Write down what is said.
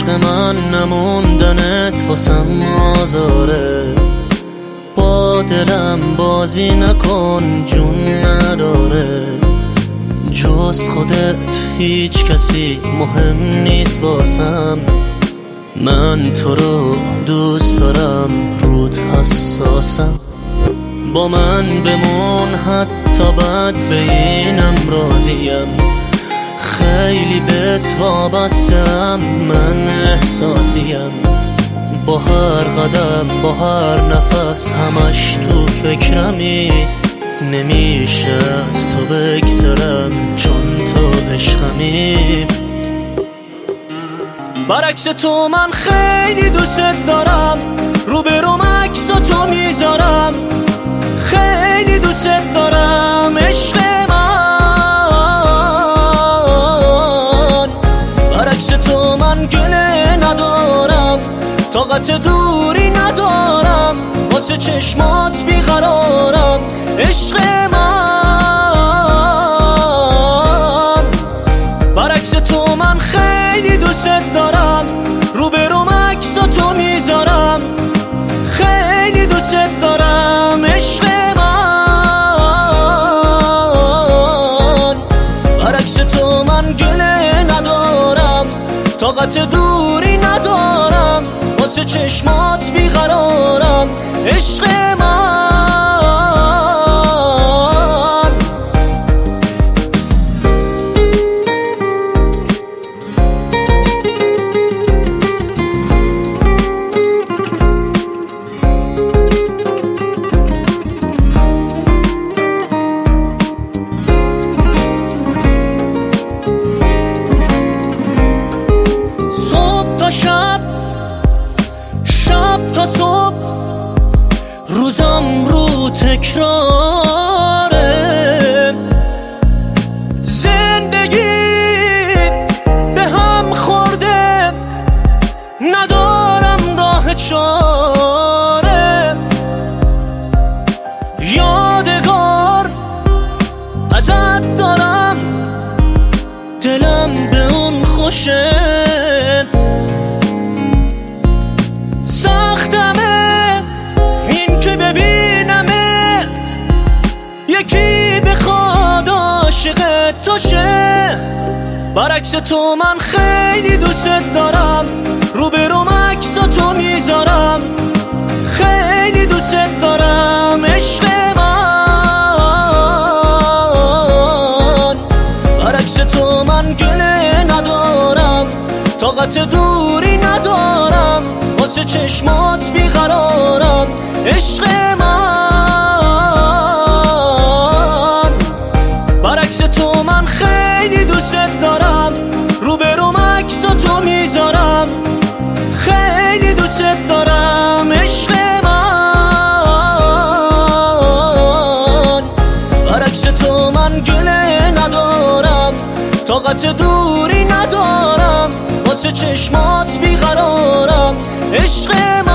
عشق من نموندنت واسم آزاره، با دلم بازی نکن جون نداره، جز خودت هیچ کسی مهم نیست واسم، من تو رو دوست دارم رود حساسم، با من بمون حتی بد به اینم راضیم، خیلی بهت وابستم من احساسیم، با هر قدم با هر نفس همش تو فکرمی، نمیشه از تو بگذرم چون تو عشقمی. برعکس تو من خیلی دوست دارم، روبروم عکساتو میذارم، خیلی دوست دارم عشق من. برعکس تو من گله ندارم، طاقت دوری ندارم، واسه چشمات بیقرارم عشق من. برعکس تو من خیلی دوست دارم، روبروم عکساتو میذارم، خیلی دوست دارم عشق من. برعکس تو من گله ندارم، طاقت دوری ندارم، واسه چشمات بیقرارم عشق من. شب تا صبح روزم رو تکراره، زندگی به هم خورده ندارم راه چاره، یادگار ازت دارم دلم به اون خوشه، سختمه این که ببینمت یکی بخواد عاشق تو شه. برعکس تو من خیلی دوست دارم، روبروم عکساتو میذارم، خیلی دوست دارم عشق من. برعکس تو من گله ندارم، طاقت دوری ندارم، واسه چشمات بیقرارم عشق من. برعکس تو من خیلی دوست دارم، روبروم عکساتو میذارم، خیلی دوست دارم عشق من. برعکس تو من گله ندارم، طاقت دوری ندارم، واسه چشمات بیقرارم عشق